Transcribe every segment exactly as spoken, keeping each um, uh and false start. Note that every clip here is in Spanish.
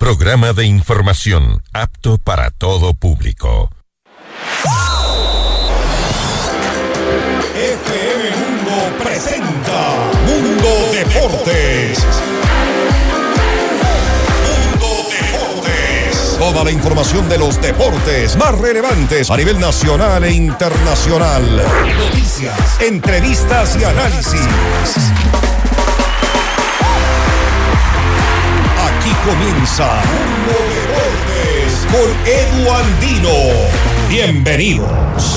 Programa de información apto para todo público. F M Mundo presenta Mundo Deportes. Mundo Deportes. Toda la información de los deportes más relevantes a nivel nacional e internacional. Noticias, entrevistas y análisis. Aquí comienza Mundo Deportes con Edu Andino. Bienvenidos.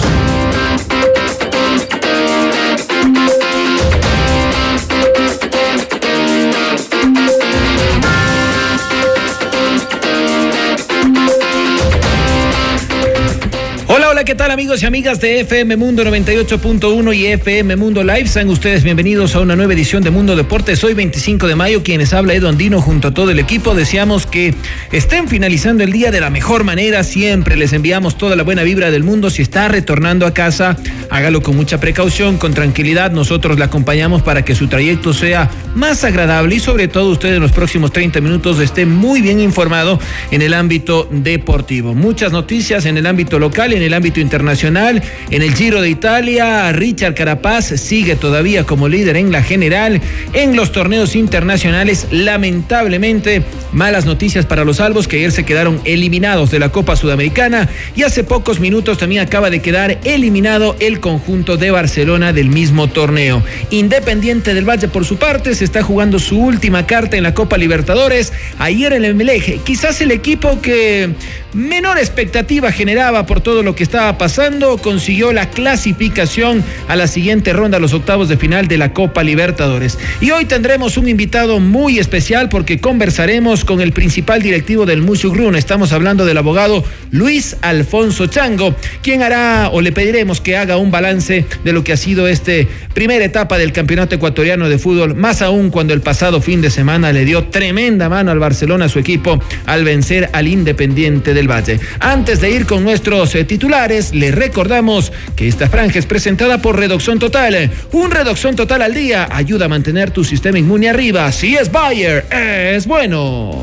Hola, hola, ¿qué tal amigos y amigas de F M Mundo noventa y ocho punto uno y F M Mundo Live? Sean ustedes bienvenidos a una nueva edición de Mundo Deportes. Hoy veinticinco de mayo, quienes habla Edu Andino junto a todo el equipo. Deseamos que estén finalizando el día de la mejor manera. Siempre les enviamos toda la buena vibra del mundo. Si está retornando a casa, hágalo con mucha precaución, con tranquilidad. Nosotros le acompañamos para que su trayecto sea más agradable y sobre todo usted en los próximos treinta minutos esté muy bien informado en el ámbito deportivo. Muchas noticias en el ámbito local, en el ámbito internacional. En el Giro de Italia, Richard Carapaz sigue todavía como líder en la general. En los torneos internacionales, lamentablemente, malas noticias para los albos, que ayer se quedaron eliminados de la Copa Sudamericana, y hace pocos minutos también acaba de quedar eliminado el conjunto de Barcelona del mismo torneo. Independiente del Valle, por su parte, se está jugando su última carta en la Copa Libertadores. Ayer el Emelec, quizás el equipo que menor expectativa generaba por todo lo que estaba pasando, consiguió la clasificación a la siguiente ronda, a los octavos de final de la Copa Libertadores. Y hoy tendremos un invitado muy especial porque conversaremos con el principal directivo del Musugrún. Estamos hablando del abogado Luis Alfonso Chango, quien hará, o le pediremos que haga un balance de lo que ha sido esta primera etapa del Campeonato Ecuatoriano de Fútbol, más aún cuando el pasado fin de semana le dio tremenda mano al Barcelona, a su equipo, al vencer al Independiente del Valle. Antes de ir con nuestros eh, titulares, les recordamos que esta franja es presentada por Redoxon Total. Un Redoxon Total al día ayuda a mantener tu sistema inmune arriba. Si es Bayer, es bueno.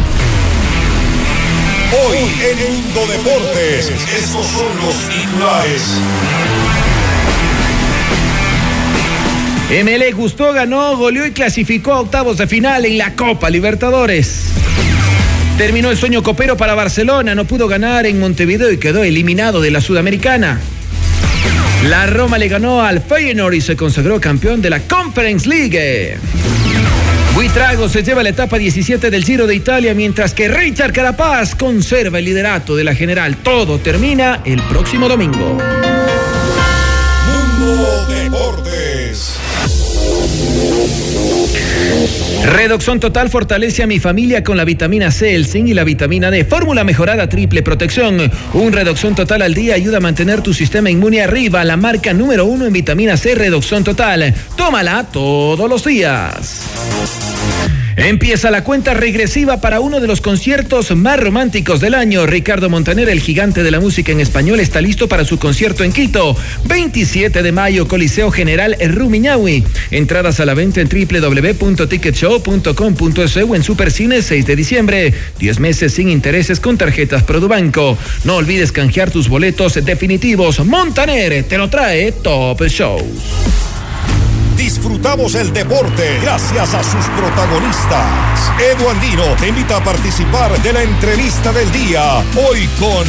Hoy en Mundo Deportes, estos son los titulares. Emelec gustó, ganó, goleó y clasificó a octavos de final en la Copa Libertadores. Terminó el sueño copero para Barcelona, no pudo ganar en Montevideo y quedó eliminado de la Sudamericana. La Roma le ganó al Feyenoord y se consagró campeón de la Conference League. Buitrago se lleva la etapa diecisiete del Giro de Italia, mientras que Richard Carapaz conserva el liderato de la general. Todo termina el próximo domingo. Mundo Deportes. Redoxon Total fortalece a mi familia con la vitamina C, el zinc y la vitamina D. Fórmula mejorada triple protección. Un Redoxon Total al día ayuda a mantener tu sistema inmune arriba. La marca número uno en vitamina C, Redoxon Total. Tómala todos los días. Empieza la cuenta regresiva para uno de los conciertos más románticos del año. Ricardo Montaner, el gigante de la música en español, está listo para su concierto en Quito. veintisiete de mayo, Coliseo General Rumiñahui. Entradas a la venta en doble u doble u doble u punto ticket show punto com punto es o en Supercine. Seis de diciembre. diez meses sin intereses con tarjetas Produbanco. No olvides canjear tus boletos definitivos. Montaner te lo trae Top Shows. Disfrutamos el deporte gracias a sus protagonistas. Edu Andino te invita a participar de la entrevista del día. Hoy con...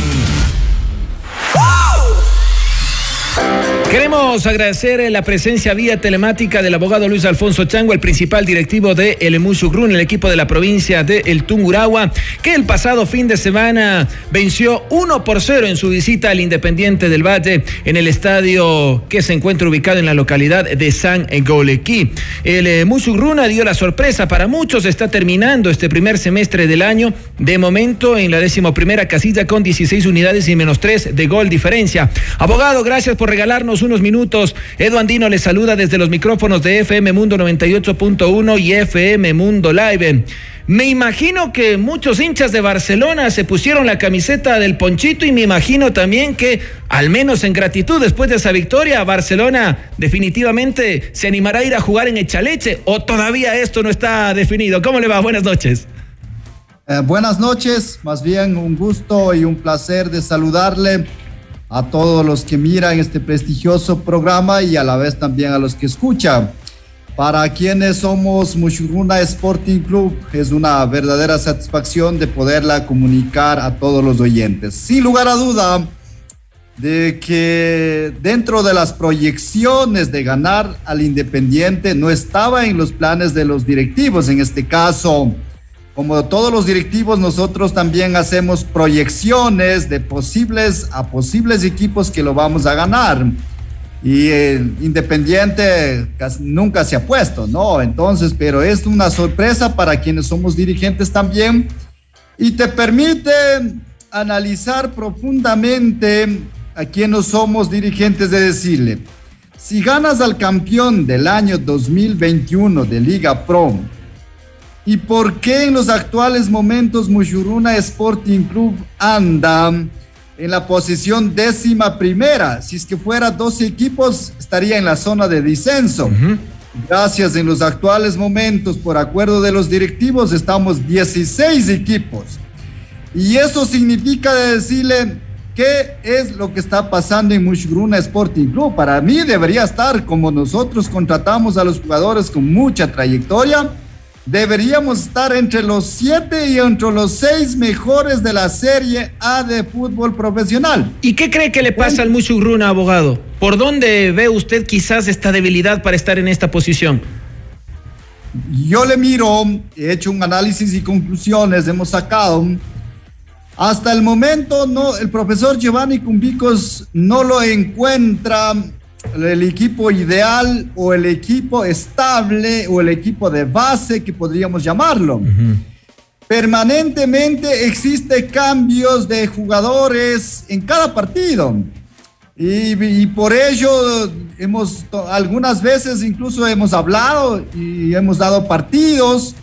Queremos agradecer la presencia vía telemática del abogado Luis Alfonso Chango, el principal directivo de el Musugrún, el equipo de la provincia de El Tungurahua, que el pasado fin de semana venció uno por cero en su visita al Independiente del Valle en el estadio que se encuentra ubicado en la localidad de San Golequí. El Musugrún dio la sorpresa para muchos, está terminando este primer semestre del año, de momento en la decimoprimera casilla con dieciséis unidades y menos tres de gol diferencia. Abogado, gracias por regalarnos unos minutos. Edu Andino les saluda desde los micrófonos de F M Mundo noventa y ocho punto uno y F M Mundo Live. Me imagino que muchos hinchas de Barcelona se pusieron la camiseta del Ponchito y me imagino también que, al menos en gratitud después de esa victoria, Barcelona definitivamente se animará a ir a jugar en Echaleche, o todavía esto no está definido. ¿Cómo le va? Buenas noches. Eh, buenas noches, más bien un gusto y un placer de saludarle a todos los que miran este prestigioso programa y a la vez también a los que escuchan. Para quienes somos Mushuruna Sporting Club, es una verdadera satisfacción de poderla comunicar a todos los oyentes. Sin lugar a duda de que dentro de las proyecciones de ganar al Independiente no estaba en los planes de los directivos. En este caso, como todos los directivos, nosotros también hacemos proyecciones de posibles a posibles equipos que lo vamos a ganar. Y el Independiente casi nunca se ha puesto, ¿no? Entonces, pero es una sorpresa para quienes somos dirigentes también y te permite analizar profundamente a quienes somos dirigentes, de decirle, si ganas al campeón del año dos mil veintiuno de Liga Pro, ¿y por qué en los actuales momentos Mushuruna Sporting Club anda en la posición décima primera? Si es que fuera doce equipos, estaría en la zona de descenso. Uh-huh. Gracias, en los actuales momentos, por acuerdo de los directivos, estamos dieciséis equipos. Y eso significa de decirle qué es lo que está pasando en Mushuruna Sporting Club. Para mí debería estar, como nosotros contratamos a los jugadores con mucha trayectoria, deberíamos estar entre los siete y entre los seis mejores de la Serie A de fútbol profesional. ¿Y qué cree que le pasa al Mushuruna, abogado? ¿Por dónde ve usted quizás esta debilidad para estar en esta posición? Yo le miro, he hecho un análisis y conclusiones, hemos sacado. Hasta el momento, no, el profesor Giovanni Cumbicos no lo encuentra el equipo ideal o el equipo estable o el equipo de base que podríamos llamarlo. Uh-huh. Permanentemente existe cambios de jugadores en cada partido y, y por ello hemos algunas veces incluso hemos hablado y hemos dado partidos.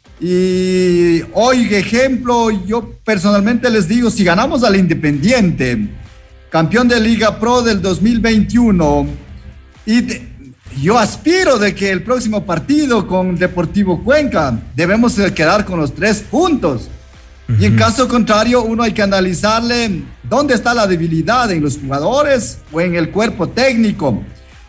Y hoy, ejemplo, yo personalmente les digo, si ganamos al Independiente, campeón de Liga Pro del dos mil veintiuno, y de, yo aspiro de que el próximo partido con Deportivo Cuenca debemos quedar con los tres puntos. Uh-huh. Y en caso contrario, uno hay que analizarle dónde está la debilidad, en los jugadores o en el cuerpo técnico.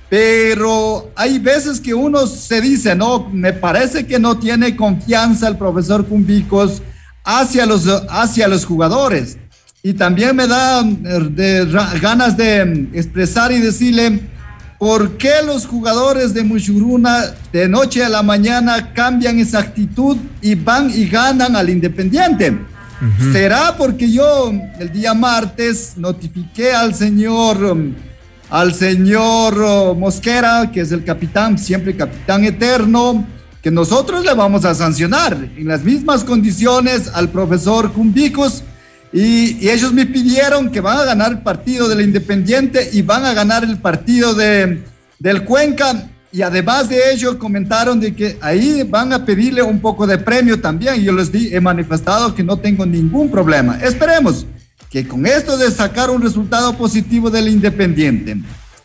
Pero hay veces que uno se dice, no, me parece que no tiene confianza el profesor Cumbicos hacia los, hacia los jugadores. Y también me da de, de, ganas de expresar y decirle por qué los jugadores de Mushuruna de noche a la mañana cambian esa actitud y van y ganan al Independiente. Uh-huh. ¿Será porque yo el día martes notifiqué al señor... al señor Mosquera, que es el capitán, siempre capitán eterno, que nosotros le vamos a sancionar en las mismas condiciones al profesor Cumbicos, y, y ellos me pidieron que van a ganar el partido del Independiente y van a ganar el partido de, del Cuenca, y además de ello comentaron de que ahí van a pedirle un poco de premio también, y yo les di, he manifestado que no tengo ningún problema. Esperemos que con esto de sacar un resultado positivo del Independiente,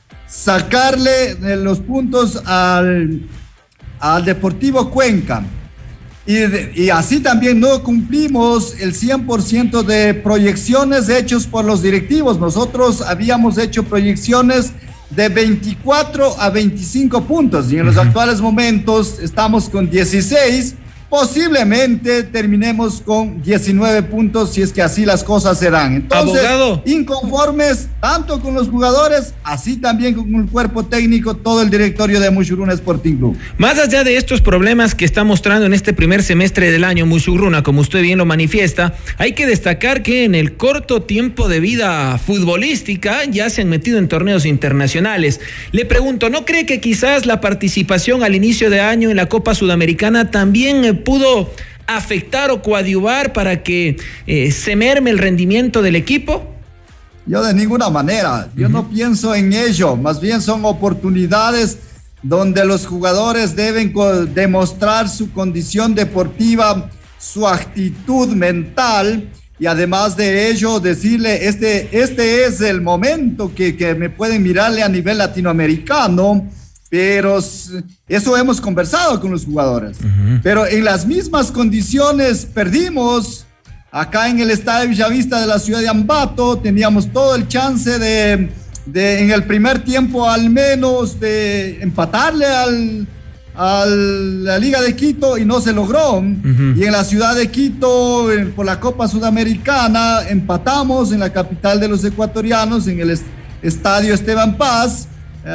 sacarle los puntos al, al Deportivo Cuenca, y, de, y así también no cumplimos el cien por ciento de proyecciones hechos por los directivos. Nosotros habíamos hecho proyecciones de veinticuatro a veinticinco puntos y en los actuales momentos estamos con dieciséis. Posiblemente terminemos con diecinueve puntos si es que así las cosas se dan. Entonces, abogado, inconformes tanto con los jugadores, así también con el cuerpo técnico, todo el directorio de Mushuruna Sporting Club. Más allá de estos problemas que está mostrando en este primer semestre del año Mushuruna, como usted bien lo manifiesta, hay que destacar que en el corto tiempo de vida futbolística ya se han metido en torneos internacionales. Le pregunto, ¿no cree que quizás la participación al inicio de año en la Copa Sudamericana también pudo afectar o coadyuvar para que eh, se merme el rendimiento del equipo? Yo de ninguna manera, yo uh-huh. no pienso en ello, más bien son oportunidades donde los jugadores deben demostrar su condición deportiva, su actitud mental, y además de ello decirle, este, este es el momento que, que me pueden mirarle a nivel latinoamericano, pero eso hemos conversado con los jugadores. Uh-huh. Pero en las mismas condiciones perdimos. Acá en el Estadio Villavista de la ciudad de Ambato teníamos todo el chance de, de en el primer tiempo al menos de empatarle al, a la Liga de Quito y no se logró. Uh-huh. Y en la ciudad de Quito, por la Copa Sudamericana, empatamos en la capital de los ecuatorianos, en el est- Estadio Esteban Paz,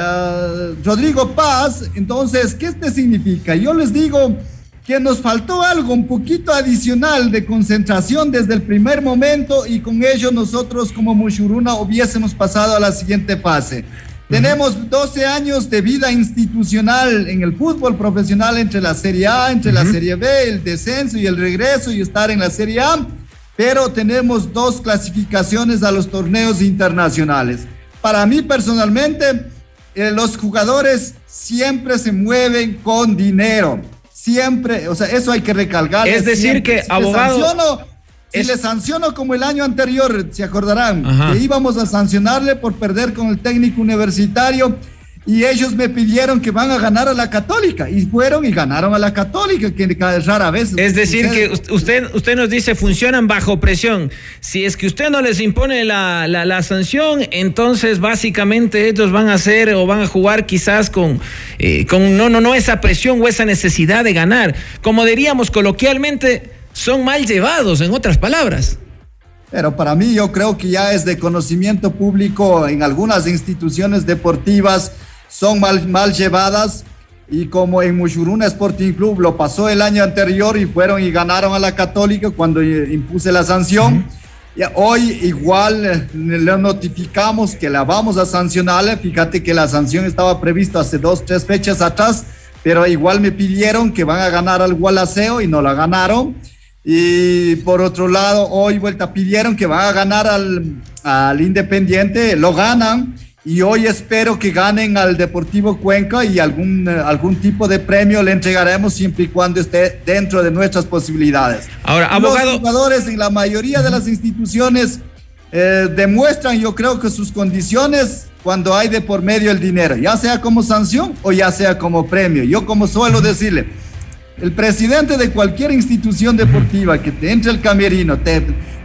uh, Rodrigo Paz. Entonces, ¿qué este significa? Yo les digo que nos faltó algo un poquito adicional de concentración desde el primer momento y con ello nosotros como Mushuruna hubiésemos pasado a la siguiente fase. Uh-huh. Tenemos doce años de vida institucional en el fútbol profesional entre la Serie A, entre uh-huh. la Serie B, el descenso y el regreso y estar en la Serie A, pero tenemos dos clasificaciones a los torneos internacionales. Para mí personalmente, eh, los jugadores siempre se mueven con dinero. Siempre, o sea, eso hay que recalcar. Es decir, siempre. que, si abogado... Le sanciono, si es... le sanciono como el año anterior, se acordarán, Ajá. que íbamos a sancionarle por perder con el técnico universitario y ellos me pidieron que van a ganar a la Católica y fueron y ganaron a la Católica, que rara vez. Es decir, que usted, usted nos dice funcionan bajo presión. Si es que usted no les impone la, la, la sanción, entonces básicamente ellos van a hacer o van a jugar quizás con, eh, con no, no, no esa presión o esa necesidad de ganar. Como diríamos coloquialmente, son mal llevados, en otras palabras. Pero para mí yo creo que ya es de conocimiento público en algunas instituciones deportivas son mal, mal llevadas y como en Mushuruna Sporting Club lo pasó el año anterior y fueron y ganaron a la Católica cuando impuse la sanción. Uh-huh. Y hoy igual le notificamos que la vamos a sancionarle. Fíjate que la sanción estaba prevista hace dos, tres fechas atrás, pero igual me pidieron que van a ganar al Gualaceo y no la ganaron. Y por otro lado, hoy vuelta pidieron que van a ganar al, al Independiente, lo ganan. Y hoy espero que ganen al Deportivo Cuenca y algún, algún tipo de premio le entregaremos siempre y cuando esté dentro de nuestras posibilidades. Ahora, abogado... Los jugadores en la mayoría de las instituciones eh, demuestran, yo creo que sus condiciones cuando hay de por medio el dinero, ya sea como sanción o ya sea como premio. Yo como suelo decirle, el presidente de cualquier institución deportiva que te entre al camerino, te,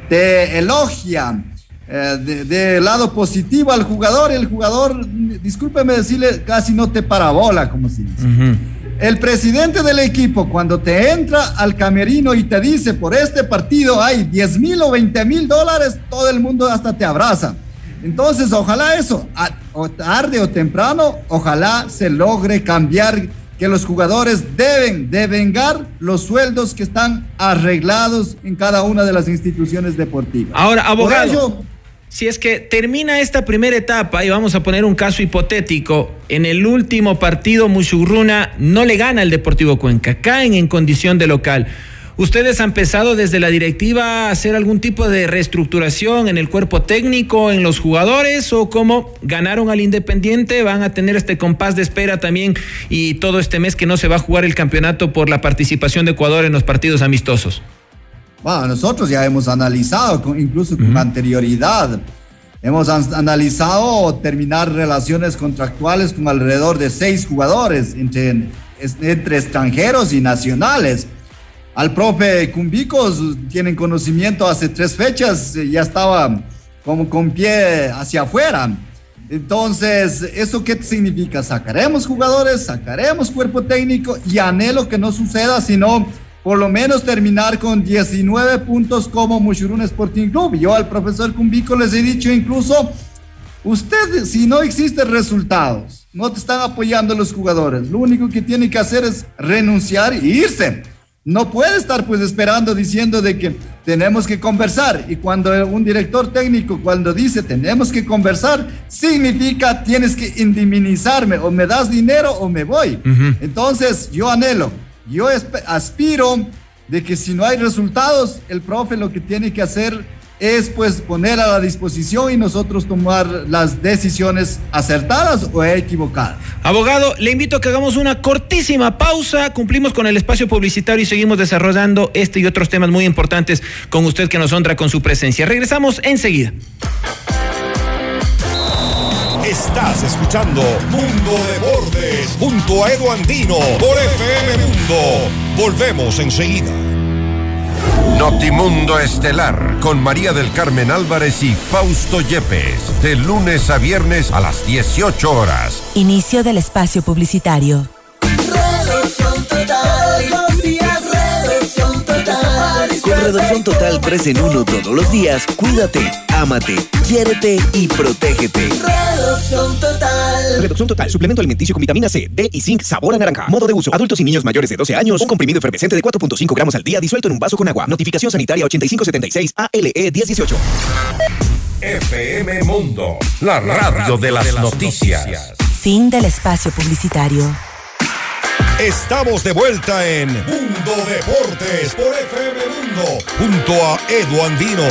te elogia, Eh, de, de lado positivo al jugador, el jugador, discúlpeme decirle, casi no te parabola, como se dice. Uh-huh. El presidente del equipo, cuando te entra al camerino y te dice, por este partido hay diez mil o veinte mil dólares, todo el mundo hasta te abraza. Entonces, ojalá eso, a, o tarde o temprano, ojalá se logre cambiar, que los jugadores deben devengar los sueldos que están arreglados en cada una de las instituciones deportivas. Ahora, abogado, ello, si es que termina esta primera etapa y vamos a poner un caso hipotético, en el último partido Mushuruna no le gana al Deportivo Cuenca, caen en condición de local. ¿Ustedes han empezado desde la directiva a hacer algún tipo de reestructuración en el cuerpo técnico, en los jugadores, o cómo ganaron al Independiente van a tener este compás de espera también y todo este mes que no se va a jugar el campeonato por la participación de Ecuador en los partidos amistosos? Bueno, nosotros ya hemos analizado, con, incluso con uh-huh. anterioridad, hemos an- analizado terminar relaciones contractuales con alrededor de seis jugadores entre, entre extranjeros y nacionales. Al profe Cumbicos tienen conocimiento, hace tres fechas ya estaba como con pie hacia afuera. Entonces, ¿eso qué significa? Sacaremos jugadores, sacaremos cuerpo técnico y anhelo que no suceda, sino por lo menos terminar con diecinueve puntos como Mushuruna Sporting Club. Yo al profesor Cumbico les he dicho incluso, usted, si no existen resultados, no te están apoyando los jugadores, lo único que tiene que hacer es renunciar e irse. No puede estar pues esperando diciendo de que tenemos que conversar, y cuando un director técnico cuando dice tenemos que conversar, significa tienes que indemnizarme, o me das dinero o me voy. Uh-huh. Entonces yo anhelo, yo aspiro de que si no hay resultados, el profe lo que tiene que hacer es pues poner a la disposición y nosotros tomar las decisiones acertadas o equivocadas. Abogado, le invito a que hagamos una cortísima pausa, cumplimos con el espacio publicitario y seguimos desarrollando este y otros temas muy importantes con usted, que nos honra con su presencia. Regresamos enseguida. Está Estás escuchando Mundo Deportes junto a Edu Andino por F M Mundo. Volvemos enseguida. Notimundo Estelar con María del Carmen Álvarez y Fausto Yepes, de lunes a viernes a las dieciocho horas. Inicio del espacio publicitario. Reducción total, los días, reducción total. Con reducción total tres en uno todos los días, cuídate, ámate, quiérete y protégete. Reducción total. Reducción total, suplemento alimenticio con vitamina C, D y zinc, sabor a naranja. Modo de uso, adultos y niños mayores de doce años, un comprimido efervescente de cuatro punto cinco gramos al día disuelto en un vaso con agua. Notificación sanitaria ochenta y cinco setenta y seis A L E diez dieciocho. F M Mundo, la radio de las noticias. Fin del espacio publicitario. Estamos de vuelta en Mundo Deportes por F M Mundo junto a Edu Andino.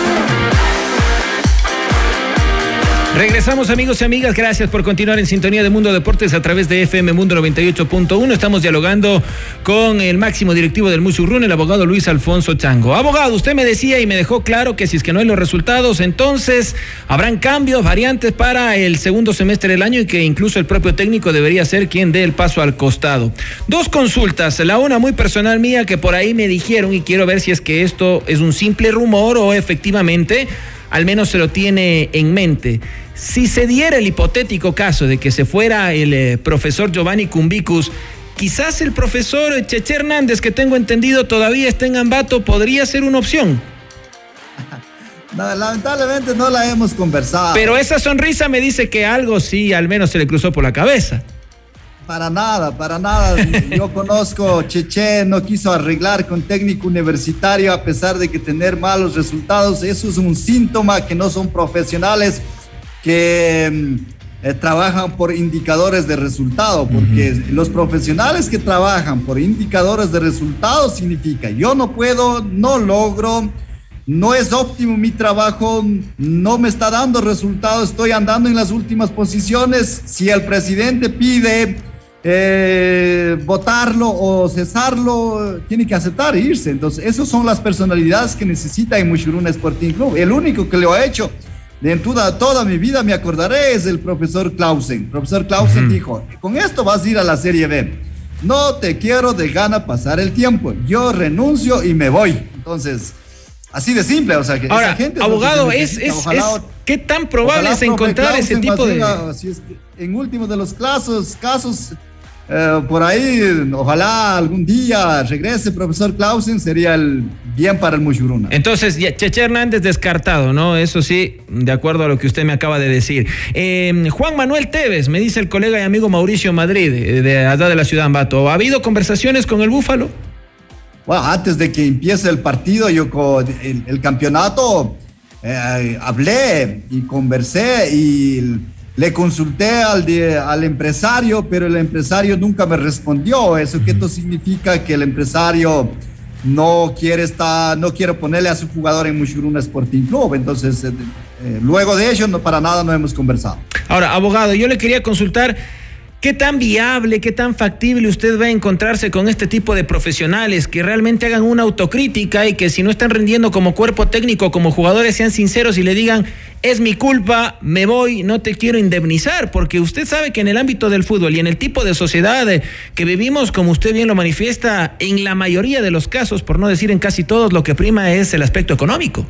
Regresamos, amigos y amigas, gracias por continuar en sintonía de Mundo Deportes a través de F M Mundo noventa y ocho punto uno. Estamos dialogando con el máximo directivo del Musurrún, el abogado Luis Alfonso Chango. Abogado, usted me decía y me dejó claro que si es que no hay los resultados, entonces habrán cambios, variantes para el segundo semestre del año y que incluso el propio técnico debería ser quien dé el paso al costado. Dos consultas, la una muy personal mía que por ahí me dijeron y quiero ver si es que esto es un simple rumor o efectivamente al menos se lo tiene en mente. Si se diera el hipotético caso de que se fuera el eh, profesor Giovanni Cumbicus, quizás el profesor Cheche Hernández, que tengo entendido todavía está en Ambato, podría ser una opción. No, lamentablemente no la hemos conversado. Pero esa sonrisa me dice que algo sí, al menos se le cruzó por la cabeza. Para nada, para nada. Yo conozco, Cheche no quiso arreglar con técnico universitario a pesar de que tener malos resultados. Eso es un síntoma que no son profesionales que eh, trabajan por indicadores de resultado, porque uh-huh. los profesionales que trabajan por indicadores de resultado significa yo no puedo, no logro, no es óptimo mi trabajo, no me está dando resultados, estoy andando en las últimas posiciones. Si el presidente pide eh, votarlo o cesarlo, tiene que aceptar e irse. Entonces, esas son las personalidades que necesita en Mushuruna Sporting Club. El único que lo ha hecho de toda, toda mi vida, me acordaré, es el profesor Clausen. El profesor Clausen uh-huh. dijo, con esto vas a ir a la Serie B. No te quiero de gana pasar el tiempo. Yo renuncio y me voy. Entonces, así de simple. O sea, que ahora, esa gente abogado, es, es, ojalá, es, ¿qué tan probable es encontrar ese tipo de...? Diga, si es que en último de los casos, casos eh, por ahí, ojalá algún día regrese el profesor Clausen, sería el bien para el Mushuruna. Entonces, ya, Cheche Hernández descartado, ¿no? Eso sí, de acuerdo a lo que usted me acaba de decir. Eh, Juan Manuel Tevez, me dice el colega y amigo Mauricio Madrid, de, de allá de la ciudad de Ambato. ¿Ha habido conversaciones con el Búfalo? Bueno, antes de que empiece el partido, yo con el, el campeonato, eh, hablé y conversé y le consulté al, de, al empresario, pero el empresario nunca me respondió. ¿Eso qué esto significa? Que el empresario no quiere estar, no quiere ponerle a su jugador en Mushuruna Sporting Club. Entonces, eh, eh, luego de ello, no, para nada no hemos conversado. Ahora, abogado, yo le quería consultar, ¿qué tan viable, qué tan factible usted va a encontrarse con este tipo de profesionales que realmente hagan una autocrítica y que si no están rindiendo como cuerpo técnico, como jugadores, sean sinceros y le digan, es mi culpa, me voy, no te quiero indemnizar? Porque usted sabe que en el ámbito del fútbol y en el tipo de sociedad que vivimos, como usted bien lo manifiesta, en la mayoría de los casos, por no decir en casi todos, lo que prima es el aspecto económico.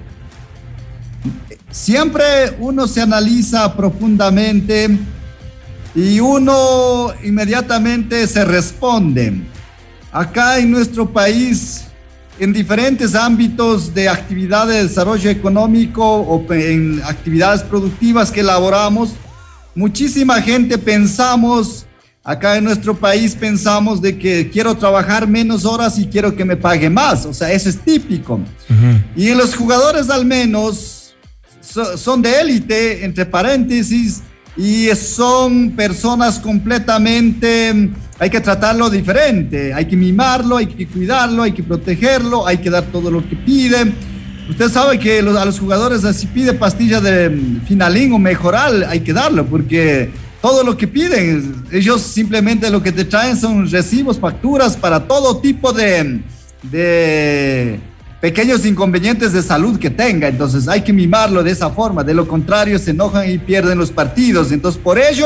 Siempre uno se analiza profundamente y uno inmediatamente se responde. Acá en nuestro país, en diferentes ámbitos de actividad de desarrollo económico o en actividades productivas que elaboramos, muchísima gente pensamos, acá en nuestro país pensamos de que quiero trabajar menos horas y quiero que me pague más. O sea, eso es típico. Uh-huh. Y los jugadores al menos so, son de élite, entre paréntesis, y son personas completamente, hay que tratarlo diferente, hay que mimarlo, hay que cuidarlo, hay que protegerlo, hay que dar todo lo que pide. Usted sabe que los, a los jugadores, si pide pastilla de Finalín o Mejoral, hay que darlo, porque todo lo que piden, ellos simplemente lo que te traen son recibos, facturas para todo tipo de, de pequeños inconvenientes de salud que tenga. Entonces hay que mimarlo de esa forma. De lo contrario, se enojan y pierden los partidos. Entonces, por ello,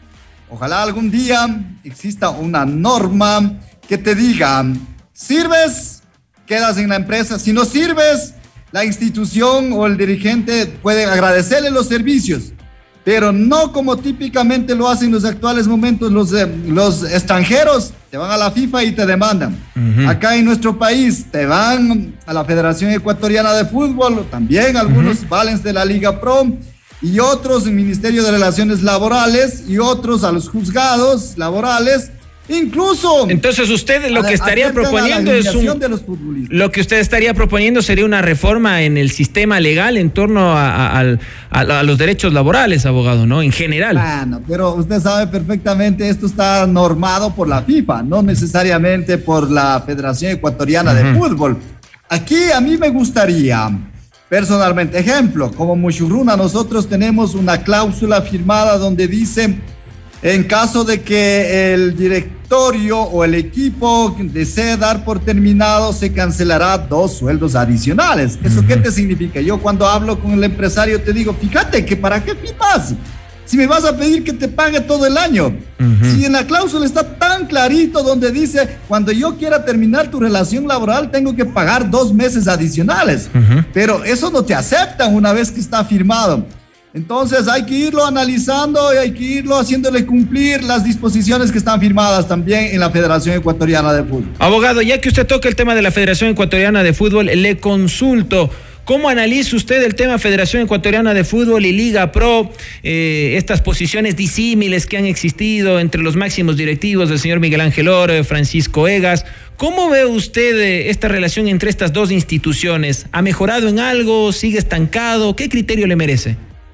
ojalá algún día exista una norma que te diga, sirves, quedas en la empresa. Si no sirves, la institución o el dirigente puede agradecerle los servicios, pero no como típicamente lo hacen en los actuales momentos los, eh, los extranjeros. Te van a la FIFA y te demandan. Uh-huh. Acá en nuestro país te van a la Federación Ecuatoriana de Fútbol, también algunos uh-huh. valen de la Liga Pro, y otros en Ministerio de Relaciones Laborales, y otros a los juzgados laborales. Incluso. Entonces usted lo que estaría proponiendo es un, de los lo que usted estaría proponiendo sería una reforma en el sistema legal en torno a, a, a, a los derechos laborales, abogado, ¿no? En general. Bueno, pero usted sabe perfectamente, esto está normado por la FIFA, no necesariamente por la Federación Ecuatoriana uh-huh. de Fútbol. Aquí a mí me gustaría, personalmente, ejemplo, como Mushuruna, nosotros tenemos una cláusula firmada donde dice, en caso de que el directorio o el equipo desee dar por terminado, se cancelará dos sueldos adicionales. ¿Eso uh-huh. qué te significa? Yo cuando hablo con el empresario te digo, fíjate que ¿para qué firmas? Si me vas a pedir que te pague todo el año. Uh-huh. Si en la cláusula está tan clarito donde dice, cuando yo quiera terminar tu relación laboral, tengo que pagar dos meses adicionales. Uh-huh. Pero eso no te aceptan una vez que está firmado. Entonces hay que irlo analizando y hay que irlo haciéndole cumplir las disposiciones que están firmadas también en la Federación Ecuatoriana de Fútbol. Abogado, ya que usted toca el tema de la Federación Ecuatoriana de Fútbol, le consulto, ¿cómo analiza usted el tema Federación Ecuatoriana de Fútbol y Liga Pro, eh, estas posiciones disímiles que han existido entre los máximos directivos del señor Miguel Ángel Oro, Francisco Egas? ¿Cómo ve usted eh, esta relación entre estas dos instituciones? ¿Ha mejorado en algo? ¿Sigue estancado? ¿Qué criterio le merece?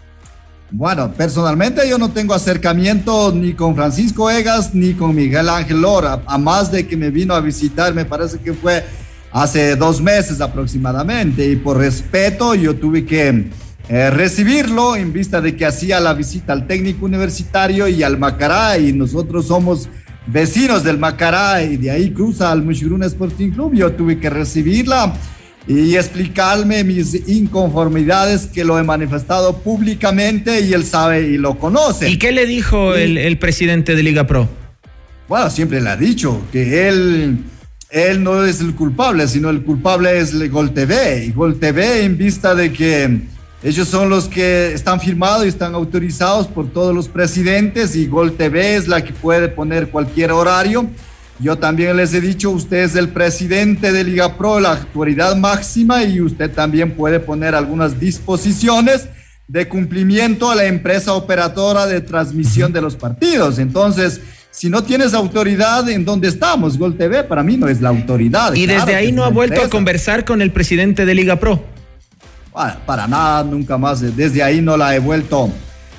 Bueno, personalmente yo no tengo acercamiento ni con Francisco Egas ni con Miguel Ángel Lora, a más de que me vino a visitar, me parece que fue hace dos meses aproximadamente, y por respeto yo tuve que eh, recibirlo en vista de que hacía la visita al técnico universitario y al Macará, y nosotros somos vecinos del Macará y de ahí cruza al Mushuruna Sporting Club. Yo tuve que recibirla y explicarme mis inconformidades, que lo he manifestado públicamente y él sabe y lo conoce. ¿Y qué le dijo y, el, el presidente de Liga Pro? Bueno, siempre le ha dicho que él, él no es el culpable, sino el culpable es Gol T V. Y Gol T V, en vista de que ellos son los que están firmados y están autorizados por todos los presidentes, y Gol T V es la que puede poner cualquier horario. Yo también les he dicho, usted es el presidente de Liga Pro, la autoridad máxima, y usted también puede poner algunas disposiciones de cumplimiento a la empresa operadora de transmisión de los partidos. Entonces, si no tienes autoridad, ¿en dónde estamos? Gol T V para mí no es la autoridad. ¿Y claro, desde ahí no ha vuelto empresa. a conversar con el presidente de Liga Pro? Bueno, para nada, nunca más. Desde ahí no la he vuelto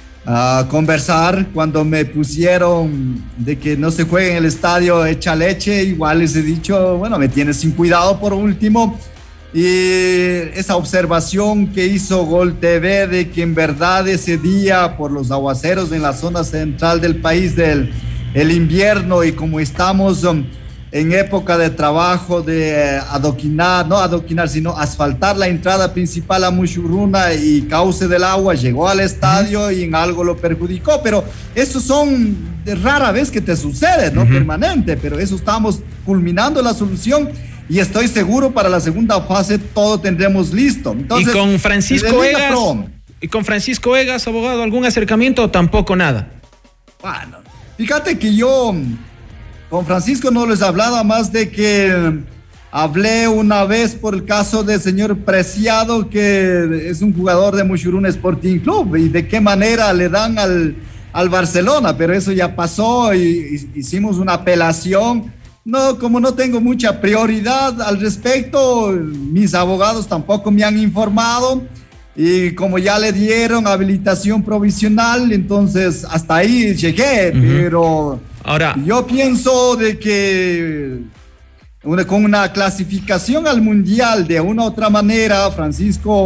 a conversar. Cuando me pusieron de que no se juegue en el estadio Echa Leche, igual les he dicho, bueno, me tienes sin cuidado por último. Y esa observación que hizo Gol T V de que en verdad ese día, por los aguaceros en la zona central del país del el invierno, y como estamos um, en época de trabajo de adoquinar, no adoquinar, sino asfaltar la entrada principal a Mushuruna, y cauce del agua llegó al estadio y en algo lo perjudicó, pero eso son de rara vez que te sucede, no uh-huh. permanente, pero eso estamos culminando la solución y estoy seguro para la segunda fase todo tendremos listo. Entonces, ¿y con Francisco Egas? Pro, ¿Y con Francisco Egas, abogado, algún acercamiento o tampoco nada? Bueno, fíjate que yo con Francisco no les he hablado, más de que hablé una vez por el caso del señor Preciado, que es un jugador de Mushuruna Sporting Club, y de qué manera le dan al, al Barcelona, pero eso ya pasó y, y hicimos una apelación. No, como no tengo mucha prioridad al respecto, mis abogados tampoco me han informado, y como ya le dieron habilitación provisional, entonces hasta ahí llegué, uh-huh. pero ahora yo pienso de que una, con una clasificación al mundial de una u otra manera, Francisco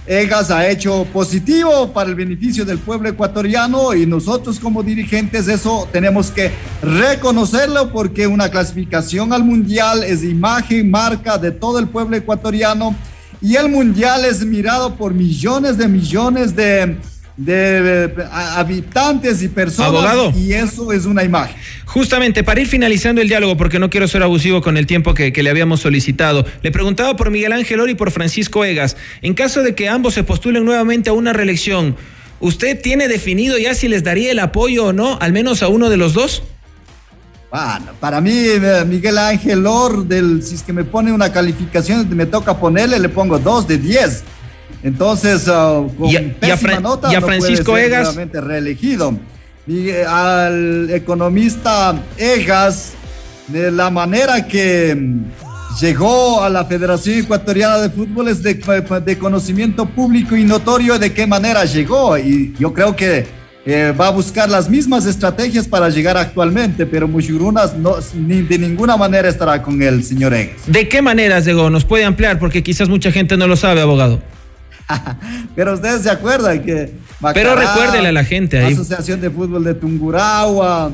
Egas ha hecho positivo para el beneficio del pueblo ecuatoriano y nosotros como dirigentes eso tenemos que reconocerlo porque una clasificación al mundial es imagen, marca de todo el pueblo ecuatoriano y el mundial es mirado por millones de millones de, de, de habitantes y personas. Abogado. Y eso es una imagen. Justamente, para ir finalizando el diálogo, porque no quiero ser abusivo con el tiempo que, que le habíamos solicitado, le preguntaba por Miguel Ángel Ori y por Francisco Egas. En caso de que ambos se postulen nuevamente a una reelección, ¿usted tiene definido ya si les daría el apoyo o no, al menos a uno de los dos? Bueno, para mí, Miguel Ángel Or, del, si es que me pone una calificación, me toca ponerle, le pongo dos de diez. Entonces, uh, con y a, pésima y a Fra nota, y a no Francisco puede ser Egas nuevamente reelegido. Y al economista Egas, de la manera que llegó a la Federación Ecuatoriana de Fútbol es de, de conocimiento público y notorio de qué manera llegó. Y yo creo que eh, va a buscar las mismas estrategias para llegar actualmente, pero Mushurunas no, ni de ninguna manera estará con el señor Egas. ¿De qué maneras, Diego? ¿Nos puede ampliar? Porque quizás mucha gente no lo sabe, abogado. Pero ustedes se acuerdan que Macará, pero recuérdele a la gente ahí. Asociación de Fútbol de Tungurahua,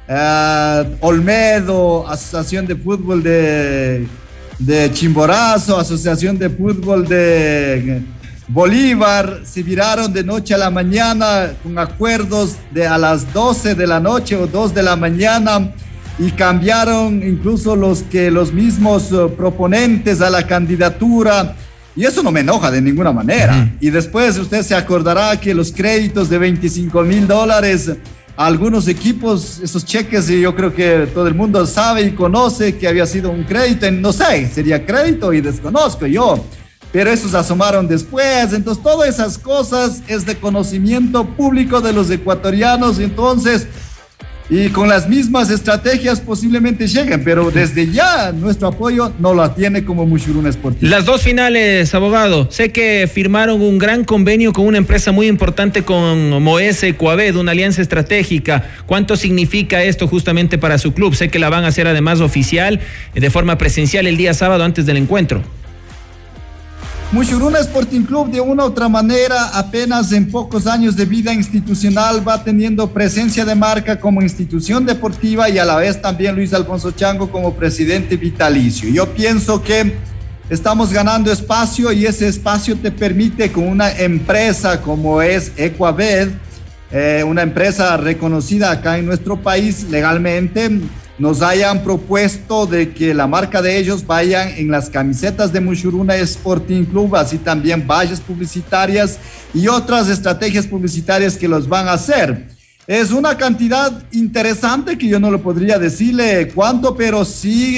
uh, Olmedo, Asociación de Fútbol de, de Chimborazo, Asociación de Fútbol de Bolívar, se viraron de noche a la mañana con acuerdos de a las doce de la noche o dos de la mañana y cambiaron incluso los que los mismos uh, proponentes a la candidatura. Y eso no me enoja de ninguna manera. Uh-huh. Y después usted se acordará que los créditos de veinticinco mil dólares a algunos equipos, esos cheques, y yo creo que todo el mundo sabe y conoce que había sido un crédito, no sé, sería crédito y desconozco yo, pero esos asomaron después. Entonces todas esas cosas es de conocimiento público de los ecuatorianos, entonces... Y con las mismas estrategias posiblemente lleguen, pero desde ya nuestro apoyo no la tiene como Mushuruna Sportiva. Las dos finales, abogado. Sé que firmaron un gran convenio con una empresa muy importante, con Moese Ecuaved, una alianza estratégica. ¿Cuánto significa esto justamente para su club? Sé que la van a hacer además oficial, de forma presencial el día sábado antes del encuentro. Mushuruna Sporting Club de una u otra manera apenas en pocos años de vida institucional va teniendo presencia de marca como institución deportiva y a la vez también Luis Alfonso Chango como presidente vitalicio. Yo pienso que estamos ganando espacio y ese espacio te permite con una empresa como es Ecuaved, eh, una empresa reconocida acá en nuestro país legalmente, nos hayan propuesto de que la marca de ellos vayan en las camisetas de Mushuruna Sporting Club, así también vallas publicitarias y otras estrategias publicitarias que los van a hacer. Es una cantidad interesante que yo no le podría decirle cuánto, pero sí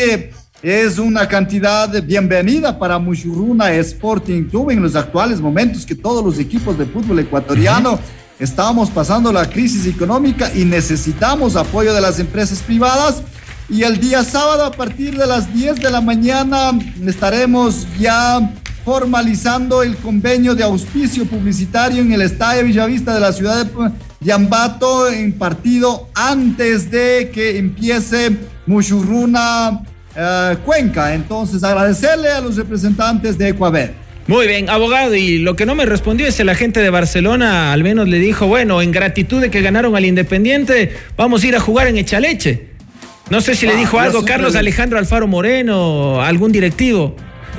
es una cantidad bienvenida para Mushuruna Sporting Club en los actuales momentos que todos los equipos de fútbol ecuatoriano estamos pasando la crisis económica y necesitamos apoyo de las empresas privadas. Y el día sábado a partir de las diez de la mañana estaremos ya formalizando el convenio de auspicio publicitario en el Estadio Villavista de la ciudad de Ambato en partido antes de que empiece Mushuruna uh, Cuenca. Entonces agradecerle a los representantes de Ecuaved. Muy bien, abogado, y lo que no me respondió es el agente de Barcelona, al menos le dijo, bueno, en gratitud de que ganaron al Independiente, vamos a ir a jugar en Echaleche. No sé si ah, le dijo algo Carlos Alejandro Alfaro Moreno, algún directivo.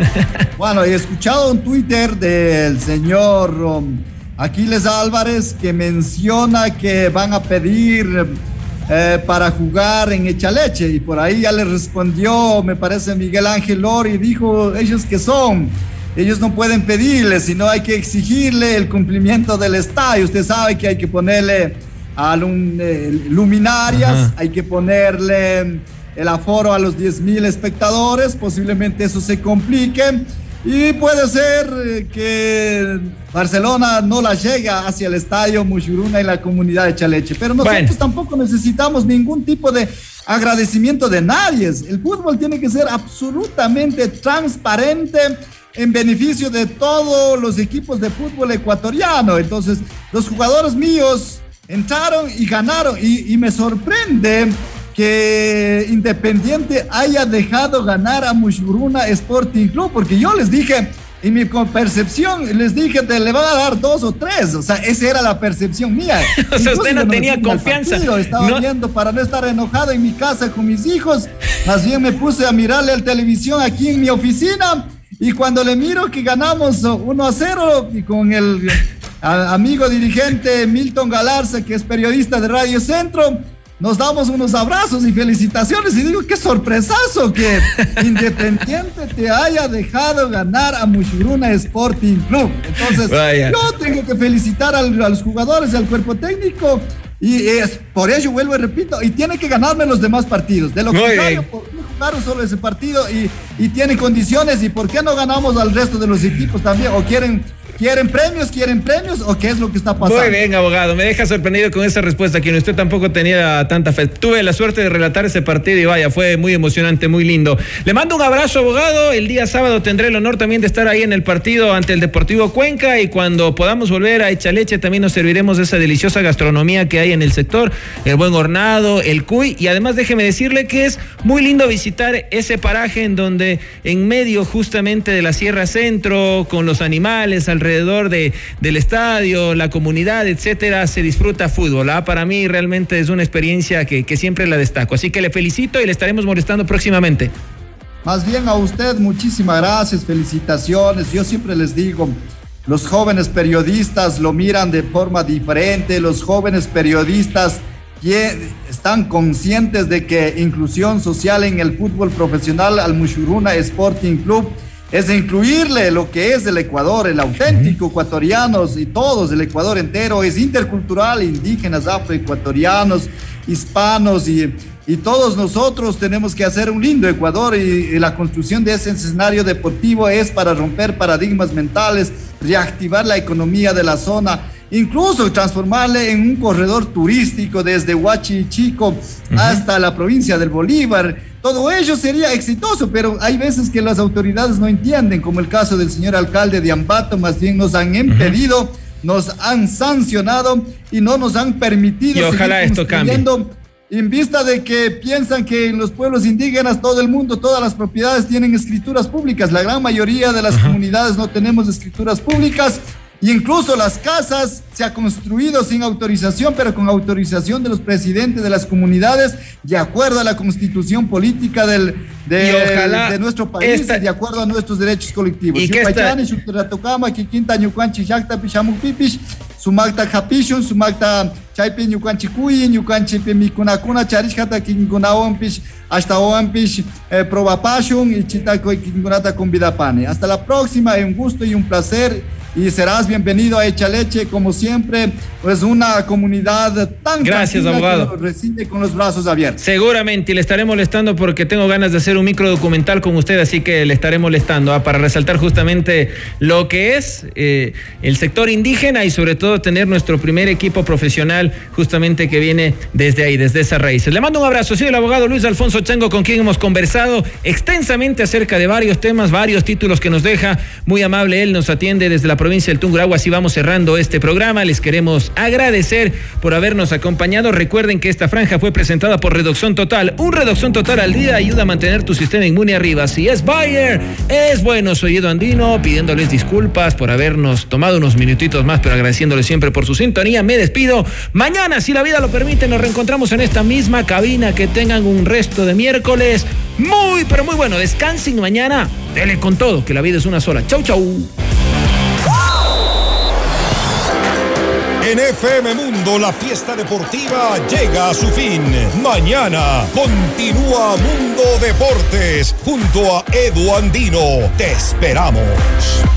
Bueno, he escuchado un Twitter del señor um, Aquiles Álvarez que menciona que van a pedir eh, para jugar en Echaleche, y por ahí ya le respondió, me parece, Miguel Ángel Or, y dijo, ellos que son... Ellos no pueden pedirle, sino hay que exigirle el cumplimiento del estadio. Usted sabe que hay que ponerle a lum, eh, luminarias, ajá, hay que ponerle el aforo a los diez mil espectadores, posiblemente eso se complique y puede ser que Barcelona no la llega hacia el estadio Mushuruna y la comunidad de Echaleche, pero nosotros bueno. tampoco necesitamos ningún tipo de agradecimiento de nadie. El fútbol tiene que ser absolutamente transparente en beneficio de todos los equipos de fútbol ecuatoriano. Entonces, los jugadores míos entraron y ganaron, y, y me sorprende que Independiente haya dejado ganar a Mushuruna Sporting Club, porque yo les dije en mi percepción, les dije, te le van a dar dos o tres. O sea, esa era la percepción mía. O sea, usted no tenía confianza. Estaba no. viendo para no estar enojado en mi casa con mis hijos. Más bien me puse a mirarle la televisión aquí en mi oficina. Y cuando le miro que ganamos uno a cero y con el a, amigo dirigente Milton Galarza, que es periodista de Radio Centro, nos damos unos abrazos y felicitaciones. Y digo, qué sorpresazo que Independiente te haya dejado ganar a Mushuruna Sporting Club. Entonces, Vaya. yo tengo que felicitar al, a los jugadores y al cuerpo técnico. Y es por ello, vuelvo y repito, y tiene que ganarme los demás partidos. De lo contrario, ¿por qué jugaron solo ese partido y, y tienen condiciones? ¿Y por qué no ganamos al resto de los equipos también? ¿O quieren... ¿Quieren premios? ¿Quieren premios? ¿O qué es lo que está pasando? Muy bien, abogado. Me deja sorprendido con esa respuesta, quien usted tampoco tenía tanta fe. Tuve la suerte de relatar ese partido y vaya, fue muy emocionante, muy lindo. Le mando un abrazo, abogado. El día sábado tendré el honor también de estar ahí en el partido ante el Deportivo Cuenca, y cuando podamos volver a Echaleche también nos serviremos de esa deliciosa gastronomía que hay en el sector, el buen hornado, el cuy, y además déjeme decirle que es muy lindo visitar ese paraje en donde en medio justamente de la Sierra Centro, con los animales alrededor alrededor de, del estadio, la comunidad, etcétera, se disfruta fútbol. ¿ah? Para mí realmente es una experiencia que, que siempre la destaco. Así que le felicito y le estaremos molestando próximamente. Más bien a usted, muchísimas gracias, felicitaciones. Yo siempre les digo, los jóvenes periodistas lo miran de forma diferente, los jóvenes periodistas están conscientes de que inclusión social en el fútbol profesional al Mushuruna Sporting Club es incluirle lo que es el Ecuador, el auténtico ecuatorianos y todos, el Ecuador entero, es intercultural, indígenas, afroecuatorianos, hispanos y, y todos nosotros tenemos que hacer un lindo Ecuador, y, y la construcción de ese escenario deportivo es para romper paradigmas mentales, reactivar la economía de la zona, incluso transformarle en un corredor turístico desde Huachichico uh-huh. hasta la provincia del Bolívar. Todo ello sería exitoso, pero hay veces que las autoridades no entienden, como el caso del señor alcalde de Ambato, más bien nos han impedido, uh-huh. nos han sancionado y no nos han permitido y ojalá esto cambie. En vista de que piensan que en los pueblos indígenas todo el mundo, todas las propiedades tienen escrituras públicas. La gran mayoría de las uh-huh. comunidades no tenemos escrituras públicas. Incluso las casas se ha construido sin autorización, pero con autorización de los presidentes de las comunidades, de acuerdo a la constitución política del, de, de nuestro país, esta, de acuerdo a nuestros derechos colectivos. Y que esta... Sumacta Japishun, Sumacta Chaipe, Ñucanchi Cuyi, Ñucanchi Mikunakuna, Charishata, Kinguna Ompish, hasta Ompish, eh, Probapashun y Chitaco y Kingunata con Vidapane. Hasta la próxima, un gusto y un placer. Y serás bienvenido a Echaleche, como siempre, pues una comunidad tan Gracias, abogado. Que nos recibe con los brazos abiertos. Seguramente, y le estaré molestando porque tengo ganas de hacer un micro documental con usted, así que le estaré molestando ¿ah? para resaltar justamente lo que es eh, el sector indígena y sobre todo tener nuestro primer equipo profesional justamente que viene desde ahí, desde esas raíces. Le mando un abrazo, soy el abogado Luis Alfonso Chango, con quien hemos conversado extensamente acerca de varios temas, varios títulos que nos deja. Muy amable, él nos atiende desde la provincia del Tungurahua. Así vamos cerrando este programa. Les queremos agradecer por habernos acompañado. Recuerden que esta franja fue presentada por Redoxón Total. Un Redoxón Total al día ayuda a mantener tu sistema inmune arriba. Si es Bayer, es bueno. Soy Edo Andino, pidiéndoles disculpas por habernos tomado unos minutitos más, pero agradeciéndoles siempre por su sintonía. Me despido. Mañana, si la vida lo permite, nos reencontramos en esta misma cabina. Que tengan un resto de miércoles muy, pero muy bueno. Descansen mañana. Dele con todo, que la vida es una sola. Chau, chau. En F M Mundo, la fiesta deportiva llega a su fin. Mañana continúa Mundo Deportes junto a Edu Andino. Te esperamos.